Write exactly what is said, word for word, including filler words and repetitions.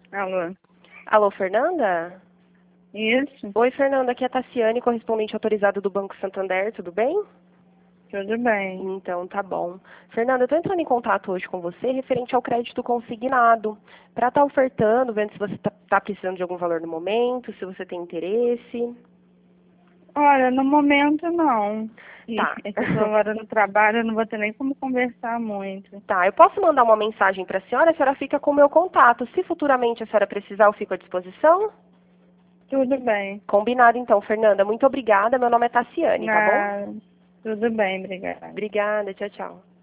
Alô? Alô, Fernanda? Isso? Oi, Fernanda, aqui é a Tassiane, correspondente autorizada do Banco Santander, tudo bem? Tudo bem. Então, tá bom. Fernanda, eu estou entrando em contato hoje com você referente ao crédito consignado, para estar ofertando, vendo se você está precisando de algum valor no momento, se você tem interesse. Olha, no momento não. E Tá. é que eu tô agora no trabalho, eu não vou ter nem como conversar muito. Tá, eu posso mandar uma mensagem para a senhora, a senhora fica com o meu contato. Se futuramente a senhora precisar, eu fico à disposição. Tudo bem. Combinado então, Fernanda. Muito obrigada. Meu nome é Tassiane, tá bom? Ah, tudo bem, obrigada. Obrigada, tchau, tchau.